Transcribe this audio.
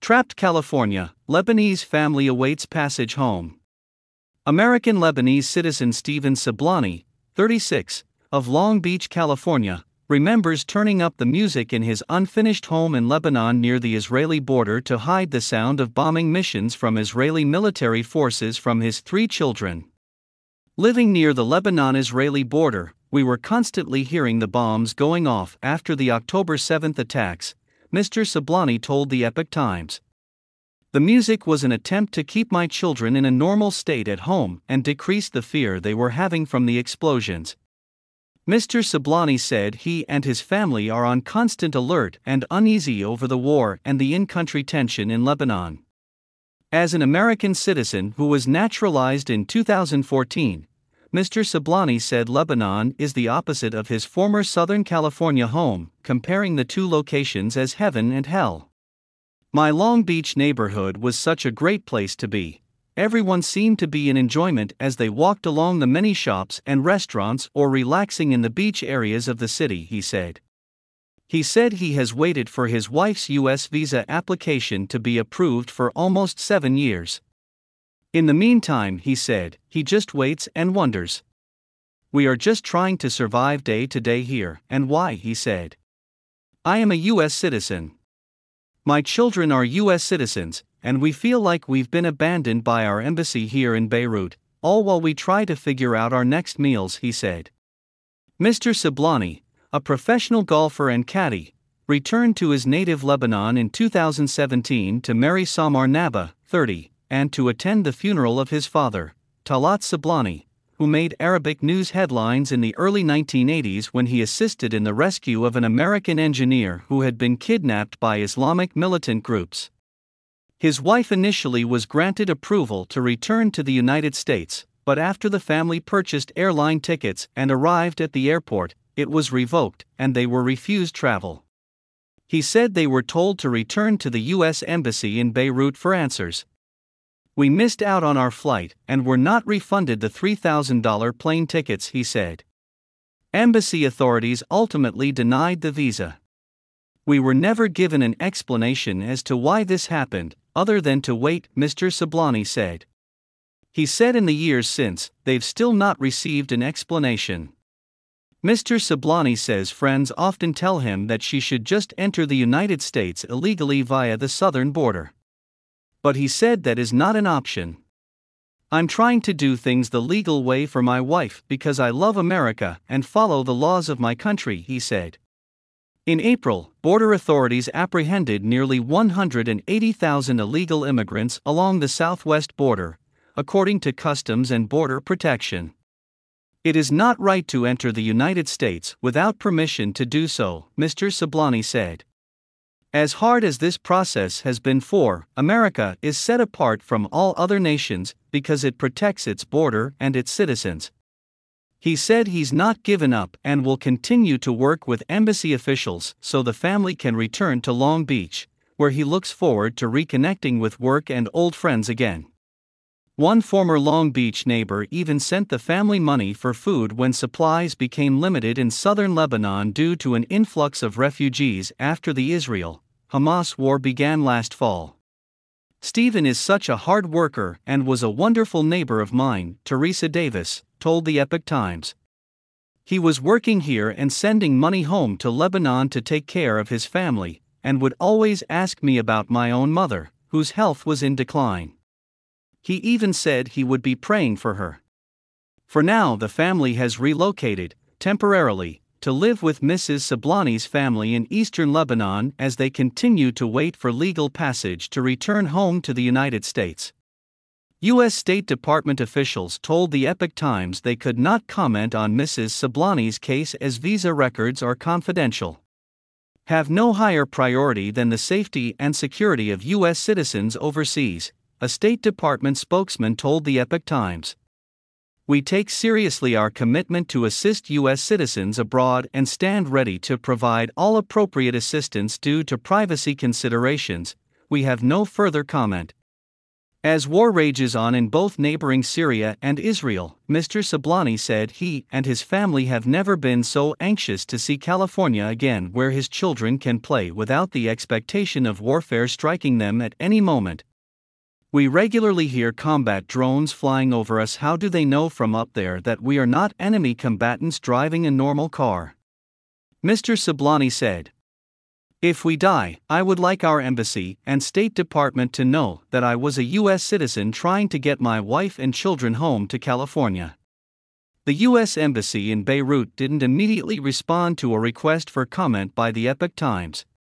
Trapped California, Lebanese family awaits passage home. American Lebanese citizen Stephen Sablani, 36, of Long Beach, California, remembers turning up the music in his unfinished home in Lebanon near the Israeli border to hide the sound of bombing missions from Israeli military forces from his 3 children. Living near the Lebanon-Israeli border, we were constantly hearing the bombs going off after the October 7 attacks, Mr. Sablani told the Epoch Times. The music was an attempt to keep my children in a normal state at home and decrease the fear they were having from the explosions. Mr. Sablani said he and his family are on constant alert and uneasy over the war and the in-country tension in Lebanon. As an American citizen who was naturalized in 2014, Mr. Sablani said Lebanon is the opposite of his former Southern California home, comparing the 2 locations as heaven and hell. My Long Beach neighborhood was such a great place to be. Everyone seemed to be in enjoyment as they walked along the many shops and restaurants or relaxing in the beach areas of the city, he said. He said he has waited for his wife's U.S. visa application to be approved for almost 7 years. In the meantime, he said, he just waits and wonders. We are just trying to survive day to day here, and why, he said. I am a U.S. citizen. My children are U.S. citizens, and we feel like we've been abandoned by our embassy here in Beirut, all while we try to figure out our next meals, he said. Mr. Sablani, a professional golfer and caddy, returned to his native Lebanon in 2017 to marry Samar Naba, 30, and to attend the funeral of his father, Talat Sablani, who made Arabic news headlines in the early 1980s when he assisted in the rescue of an American engineer who had been kidnapped by Islamic militant groups. His wife initially was granted approval to return to the United States, but after the family purchased airline tickets and arrived at the airport, it was revoked and they were refused travel. He said they were told to return to the U.S. Embassy in Beirut for answers. We missed out on our flight and were not refunded the $3,000 plane tickets, he said. Embassy authorities ultimately denied the visa. We were never given an explanation as to why this happened, other than to wait, Mr. Sablani said. He said in the years since, they've still not received an explanation. Mr. Sablani says friends often tell him that she should just enter the United States illegally via the southern border. But he said that is not an option. I'm trying to do things the legal way for my wife because I love America and follow the laws of my country, he said. In April, border authorities apprehended nearly 180,000 illegal immigrants along the southwest border, according to Customs and Border Protection. It is not right to enter the United States without permission to do so, Mr. Sablani said. As hard as this process has been for, America is set apart from all other nations because it protects its border and its citizens. He said he's not given up and will continue to work with embassy officials so the family can return to Long Beach, where he looks forward to reconnecting with work and old friends again. One former Long Beach neighbor even sent the family money for food when supplies became limited in southern Lebanon due to an influx of refugees after the Israel-Hamas war began last fall. Stephen is such a hard worker and was a wonderful neighbor of mine, Teresa Davis told the Epoch Times. He was working here and sending money home to Lebanon to take care of his family, and would always ask me about my own mother, whose health was in decline. He even said he would be praying for her. For now, the family has relocated, temporarily, to live with Mrs. Sablani's family in eastern Lebanon as they continue to wait for legal passage to return home to the United States. U.S. State Department officials told the Epoch Times they could not comment on Mrs. Sablani's case as visa records are confidential. Have no higher priority than the safety and security of U.S. citizens overseas, a State Department spokesman told the Epoch Times. We take seriously our commitment to assist U.S. citizens abroad and stand ready to provide all appropriate assistance due to privacy considerations. We have no further comment. As war rages on in both neighboring Syria and Israel, Mr. Sablani said he and his family have never been so anxious to see California again, where his children can play without the expectation of warfare striking them at any moment. We regularly hear combat drones flying over us. How do they know from up there that we are not enemy combatants driving a normal car? Mr. Sablani said. If we die, I would like our embassy and State Department to know that I was a U.S. citizen trying to get my wife and children home to California. The U.S. Embassy in Beirut didn't immediately respond to a request for comment by the Epoch Times.